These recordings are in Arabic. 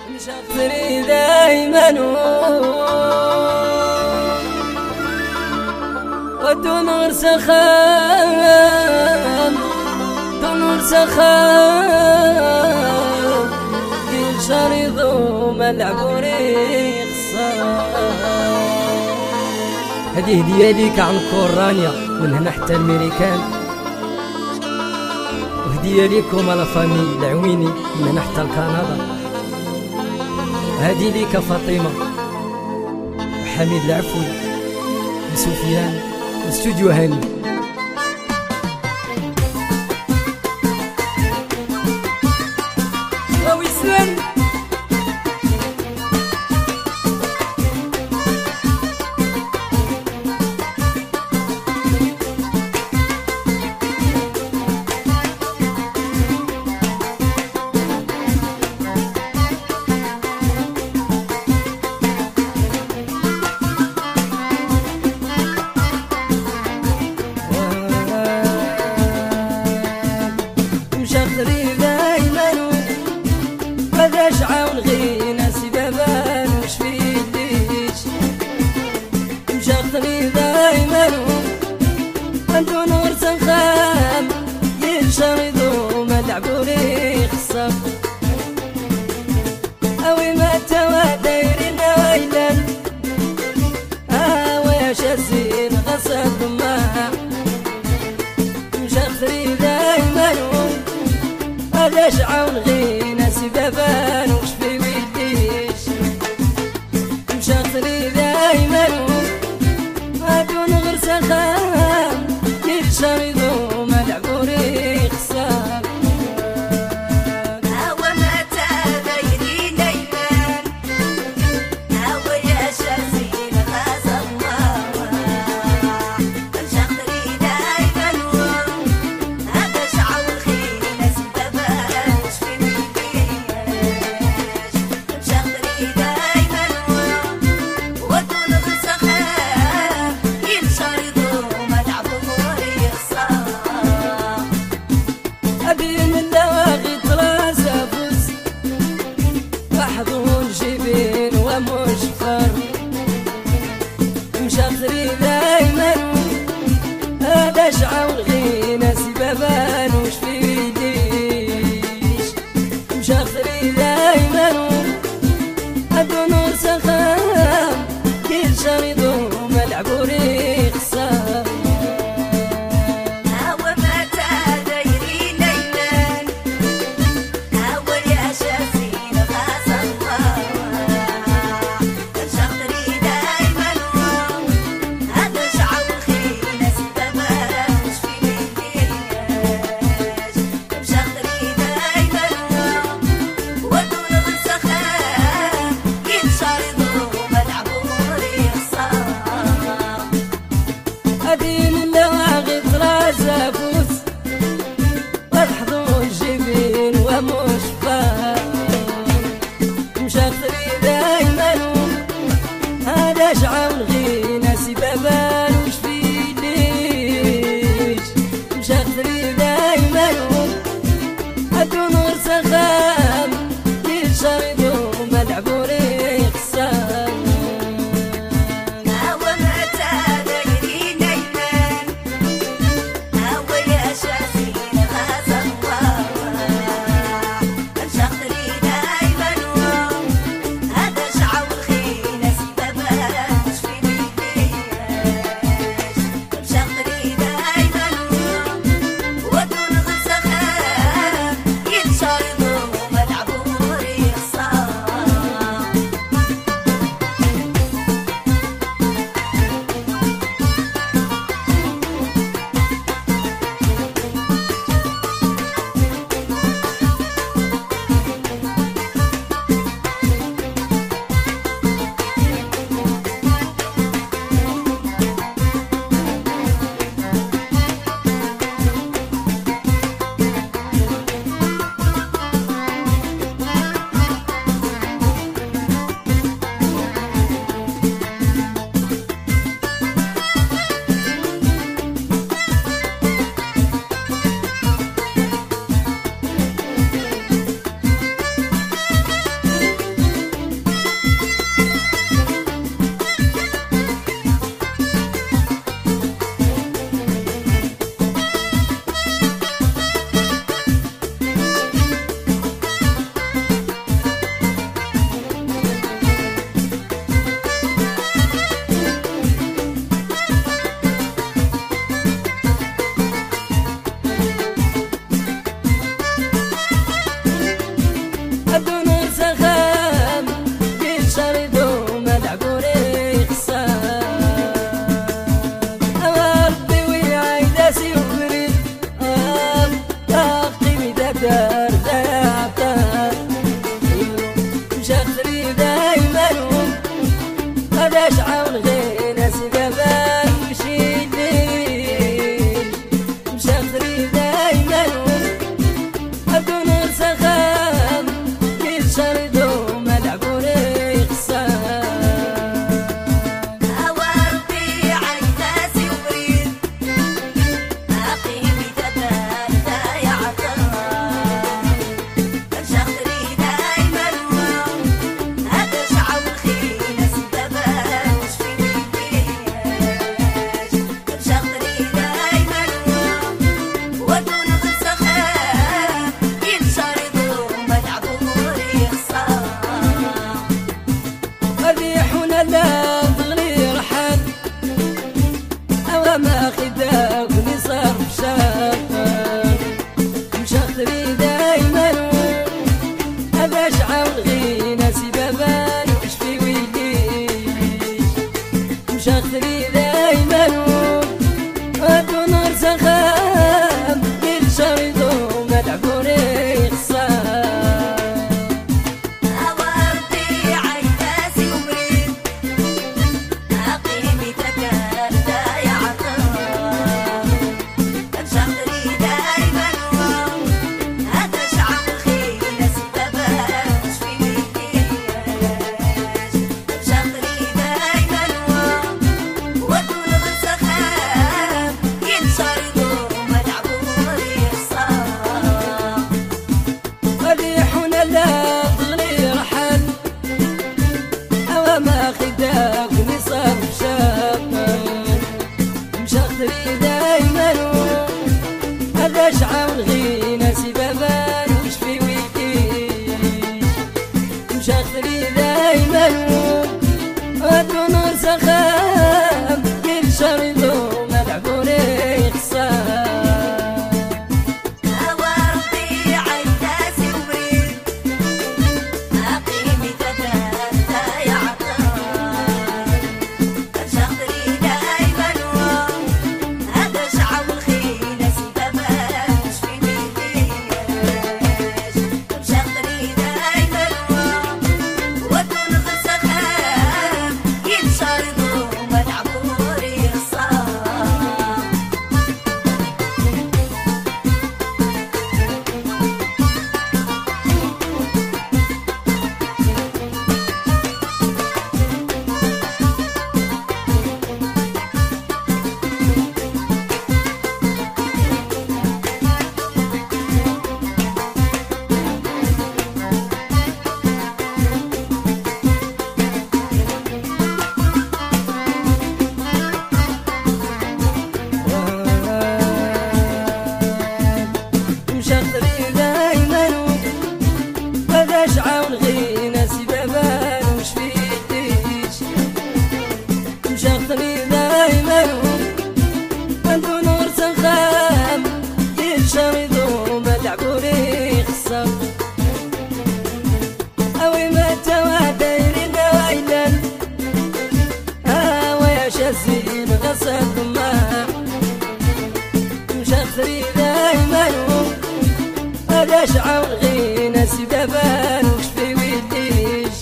مشاطري دايما ودون غير سخام دون غير سخام كل شريط وملعب ريق هذه هدية ليك عن كورانيا من هنا حتى الميريكان، وهدية ليكم على فامي العويني من هنا حتى لكندا. هذه ليك فاطمة وحميد العفوي وسفيان واستوديو هاني. ويسلم مشاطري دايما ماذاش عاون غينا سبابان وش فيديش. مشاطري دايما دون غير سخام ينشردو ملعبو ريق الصف اوي ما توا دايرين ويلان اوي شاسين غصب ما. مشاطري دايما ماذاش عاون غينا سبابان وش في ويديش. مشاطري دايما دون غير سخام كل شريطو ملعبو ريق الصف هوا متى دايرين دايما هوا يا شاسين غصب ماما. مشاطري دايما ماذاش عاون غينا سبابان وش في ويديش. مشاطري دايما ودون غير سخام ينشردو ملعبو ريق الصف أبي من دواغي طراسة فوز وحضون جبين ومش فر. مشاطري دايما هذا شعور غينا سبابان وش في ويديش. مشاطري دايما دون غير سخام كل شريطو ملعبو ريق الصف هوا متى دايرين دايما هوا يا شاسين غصب ماما. مشاطري دايما هذا شعور غينا سبابان وش في ويديش. مشاطري دايما ودون غير سخام ينشردو ملعبو ريق الصف أبي من دواغي طراسة فوز وحضون جبين ومش فر. مشاطري دايما هذا شعور غينا سبابان وش في يديش. مشاطري دايما دون غير سخام كل شريطو ملعبو ريق الصف هوا متى دايرين دايما هوا يا شاسين غصب ماما. مشاطري دايما هذا شعور غينا سبابان وش في ويديش. مشاطري دايما ودون غير سخام ينشردو ملعبو ريق الصف تغني رحل أو ما خداك نصاب شاقل مشاخري دايما هذا شعر غينا سبابا وش في ويديش مشاخري دايما ودون سخام كل شريطو ملعبوني خصام شعاون غينا سبابان وش في يديش مشاخري دايما عنده نور سخام يشريضو ما تعبوني خصام اوي ما توا دايرين ويلان ويا شازين غسل ما مشاخري دايما هذا شعاون غينا سبابان وش في ويديش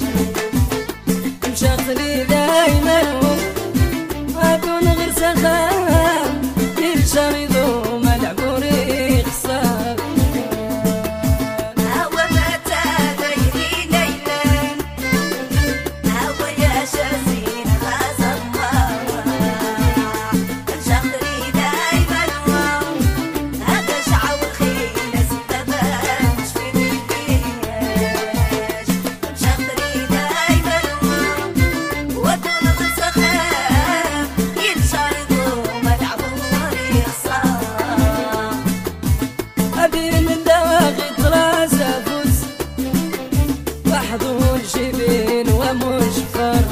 مشاخري دايما وادون غير سخام كل شريضو ملعبوني خصام هوا متى دايرين ليلان هوا يا شازين غزل مشاخري دايما هذا شعور خينا سبابان وش في ويديش مشاخري دايما ودون غير سخام ينشرطو ملعبوني خصام أبين من دواغي طراسة فوز وحضون شبين ومشفر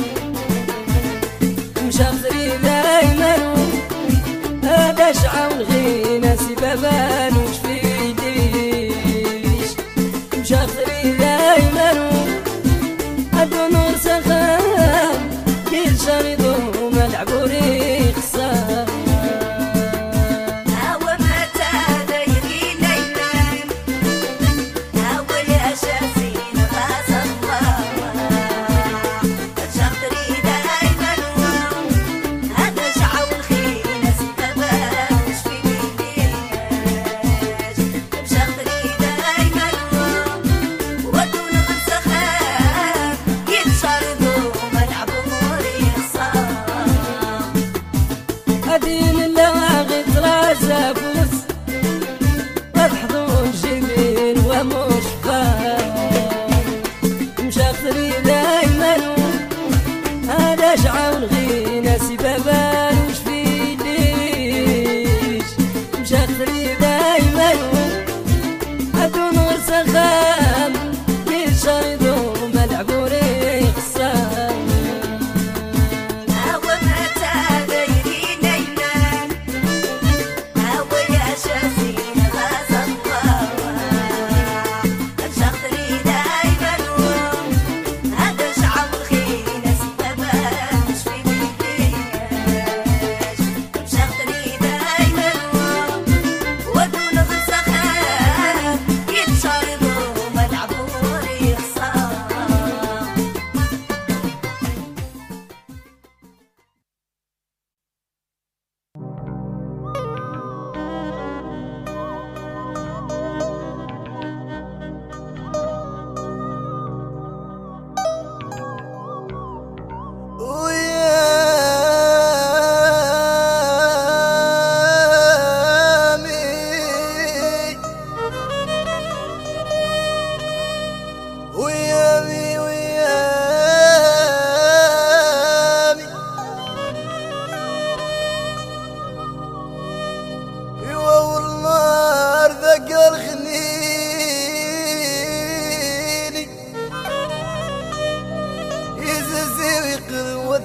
مشاخري دايما هذا شعاون غينا سبابان وش في يديش مشاخري دايما هدو نور سخام كل شريطو ملعبوني خصام هوا متى دايرين ليلان هوا يا شازين غزل مشاخري دايما هذا شعور خينا سبابان وش في ويديش مشاخري دايما ودون غير سخام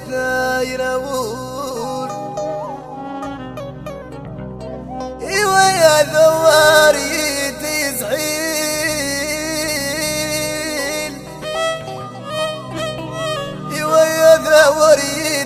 ينور ايوا يا ذواري تزعيل ايوا يا ذواري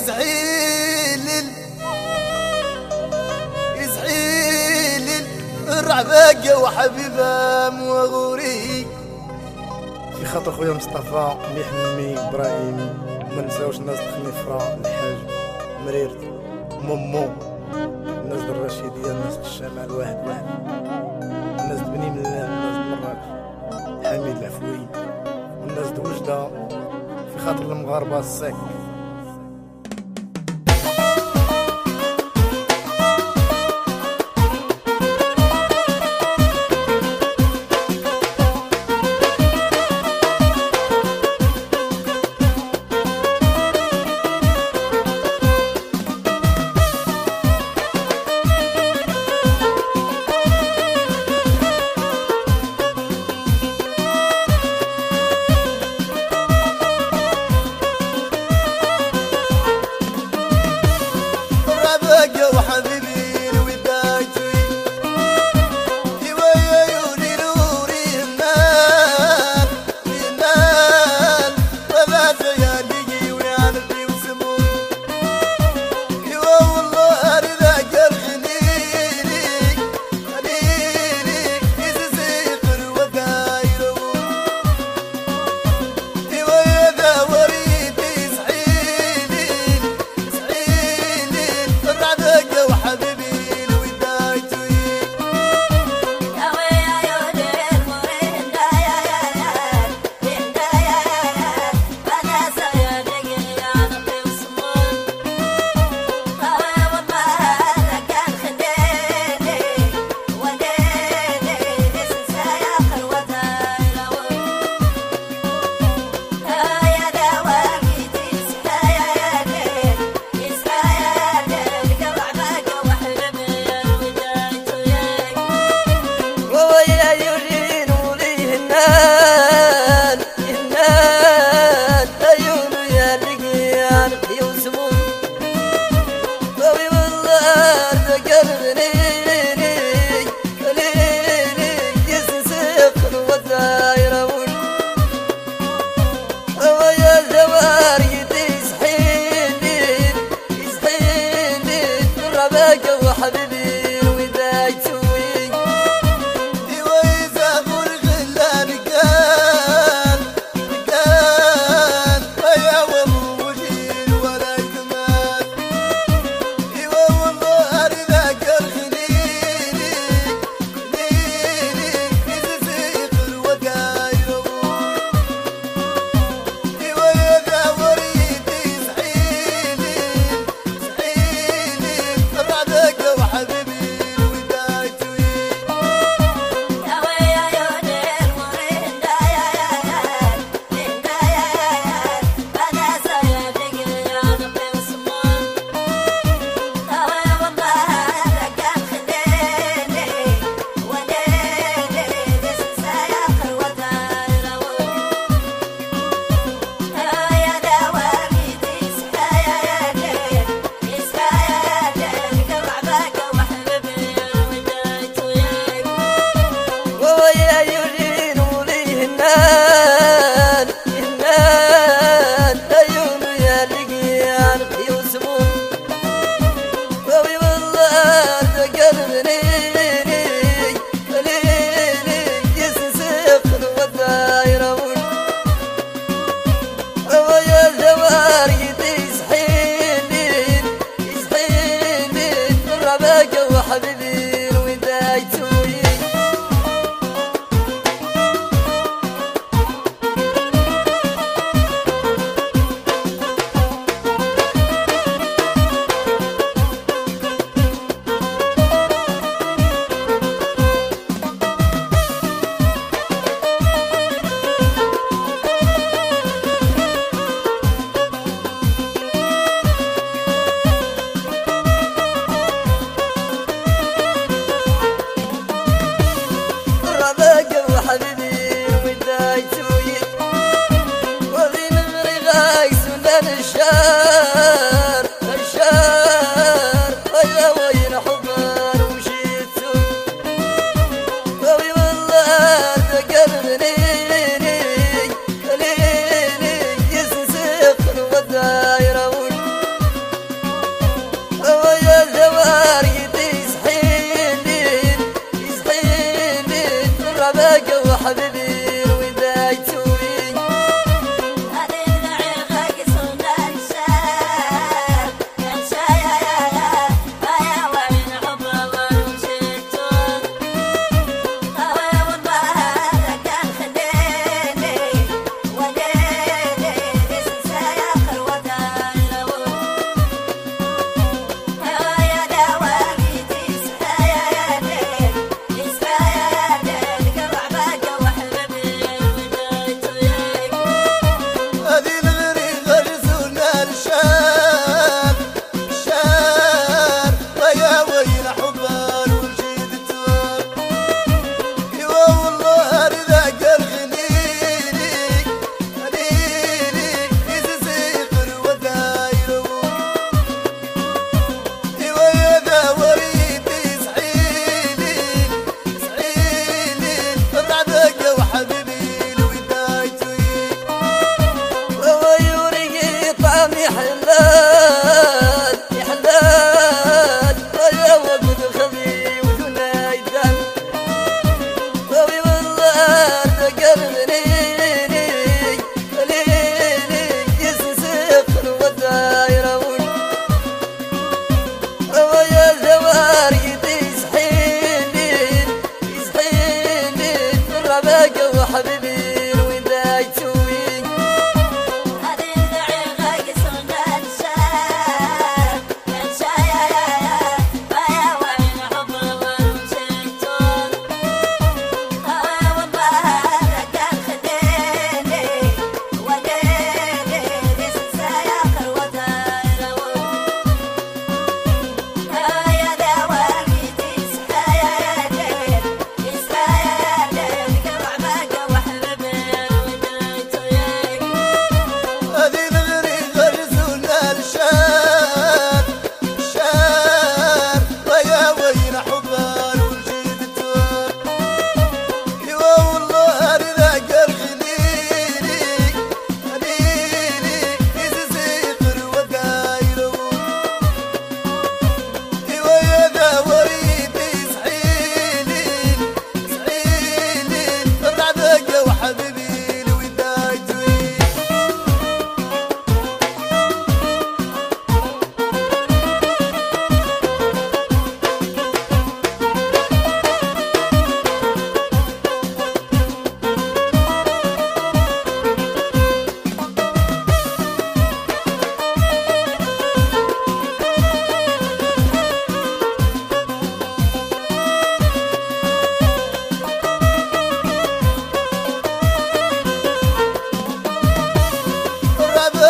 تزعيل الرعباقة وحبيبها مغوري في خاطر خويا مصطفى مليح مي ابراهيم ما نساوش الناس الخنيفره الحاج مريرت مومو الناس الرشيديه الناس الشمال واحد الناس بني ملال الناس مراكش حميد العفوي والناس وجده في خاطر المغاربه الساك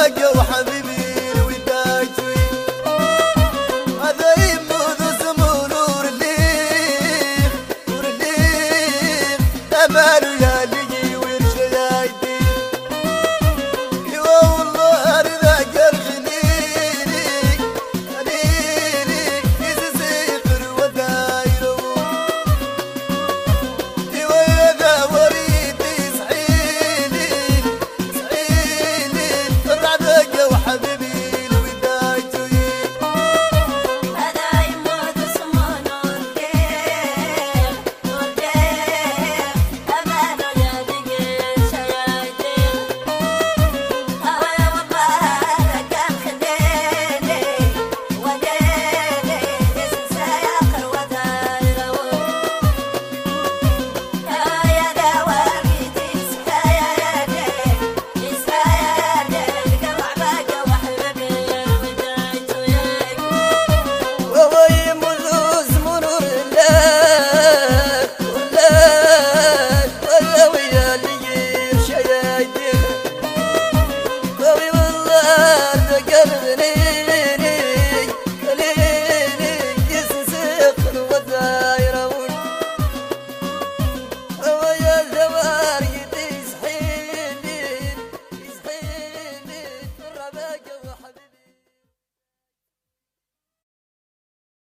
رعباقة وحبيبة